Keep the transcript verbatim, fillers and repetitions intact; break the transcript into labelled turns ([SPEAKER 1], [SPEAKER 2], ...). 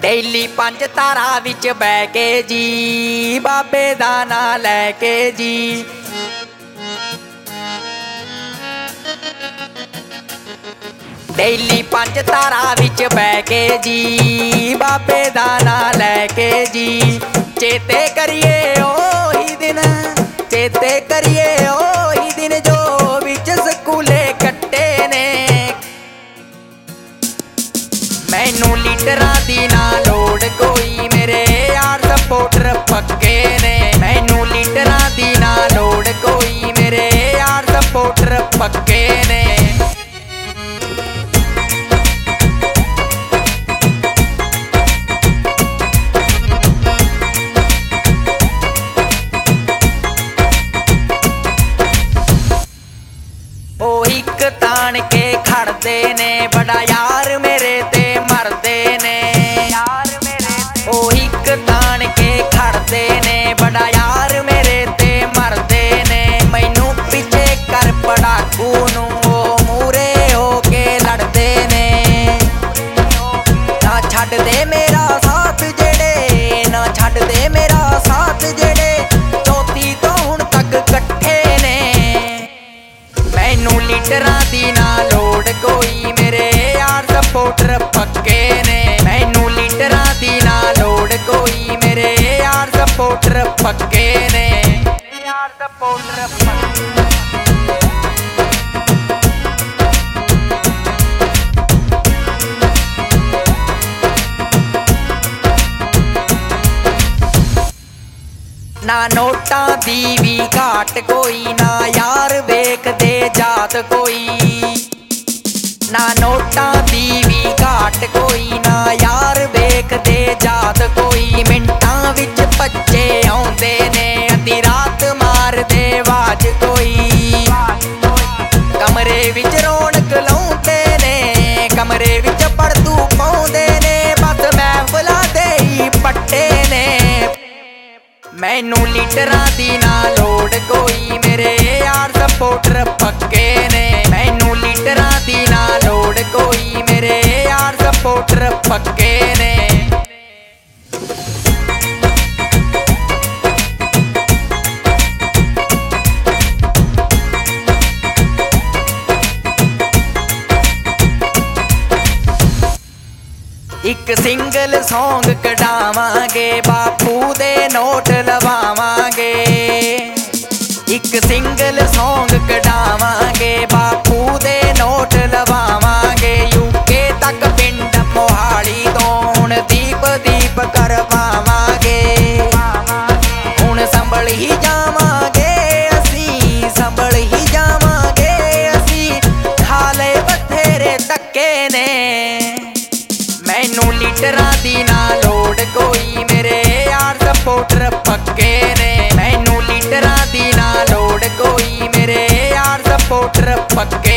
[SPEAKER 1] Daily पंज तारा विच बह के जी बाबे दा नां लैके जी। डेली पंज तारा विच बह के जी बाबे दा नां लैके जी। चेते करिए ओही दिन, चेते करिए ओही दिन जो विच स्कूले कट्टे ने। मैनू लीडरां दी ना लोड़ कोई, मेरे यार सपोर्टर पक्के ने। मैनू लीडरां दी ना लोड़ कोई, मेरे यार सपोर्टर पक्के ने। हिक तान के खड़दे ने, बड़ा यार मेरे ते मरदे ने। यार मेरे ओ हिक तान के खड़दे ने, बड़ा यार मेरे ते मरदे ने। मैनू पीछे कर पड़ाकू नू ओ मूरे हो के लड़दे ने। ना छड्ड दे मेरा साथ जेड़े, ना छड्ड दे मेरा साथ जेड़े चौथी तो हुण तक कट्ठे ने। मैनू लीडरां दी ना लोड़ कोई, मेरे यार सपोर्टर पक्के ने। मैनू लीडरां दी ना लोड़ कोई, मेरे यार सपोर्टर पक्के ने। यार सपोर्टर पक्के। ना नोटां दी भी घाट कोई, ना यार वेखदे जात कोई। ना नोटां दी भी घाट कोई, ना यार वेखदे जात कोई। मिंटां विच भज्जे आउंदे ने, अद्धी रात मारदे आवाज कोई। कमरे विच रौनक लाउंदे ने, कमरे विच पड़तू पाउंदे ने। बस महफिलां दे ही पट्टे ने। मैनू लीडरां दी ना लोड़ कोई, मेरे यार सपोर्टर पक्के ने। मैनू लीडरां दी ना लोड़ कोई, मेरे यार सपोर्टर पक्के ने। एक सिंगल सॉन्ग कढावांगे, बापू दे नोट लवावांगे। एक सिंगल सॉन्ग कढावांगे, बापू दे नोट लवावांगे। यूके तक पिंड मोहाली तो हुण दीप दीप करवावांगे। हुण संभल ही जावांगे असीं, संभल ही जावांगे असीं। खाले बथेरे धक्के ने। मैनू लीडरां दी ना लोड़ कोई, मेरे यार सपोर्टर पक्के ने। मैनू लीडरां दी ना लोड़ कोई, मेरे यार सपोर्टर पक्के